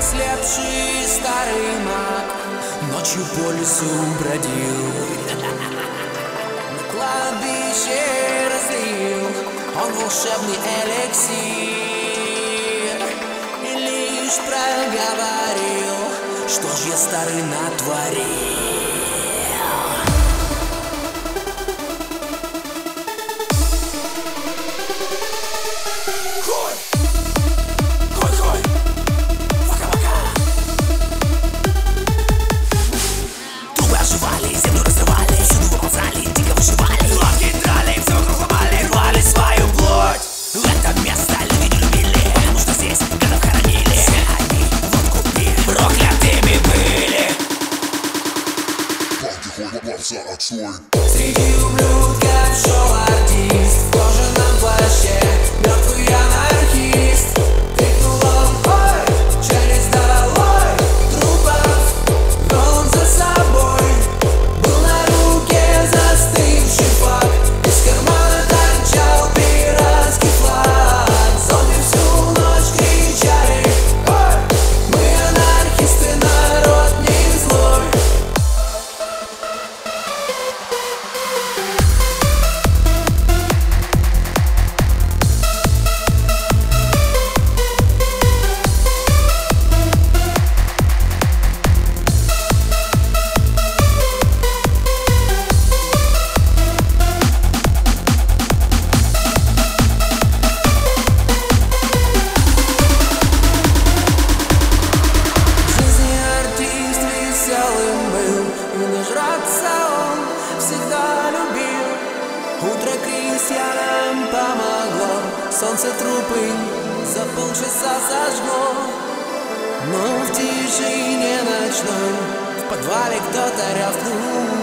Ослепший старый маг ночью по лесу бродил, на кладбище разлил он волшебный эликсир и лишь проговорил, что ж я старый натворил. Землю разрывали, всюду выползали, дико выживали. Лодки драли, все вокруг ломали, рвали свою плоть. Это место люди не любили, потому что здесь годов хоронили. Все они водку пили, проклятыми были. Среди ублюдков шел артист в кожаном плаще, мертвый анархист. Крикнул он: ой, через долой трупов, вел он за собой. Был на руке застывший факт, из кармана торчал пиратский флаг. Зомби всю ночь кричали: ой, мы анархисты, народ не злой. Всегда любил, утро крестьянам помогло, солнце трупы за полчаса зажгло. Но в тишине ночной в подвале кто-то рявкнул: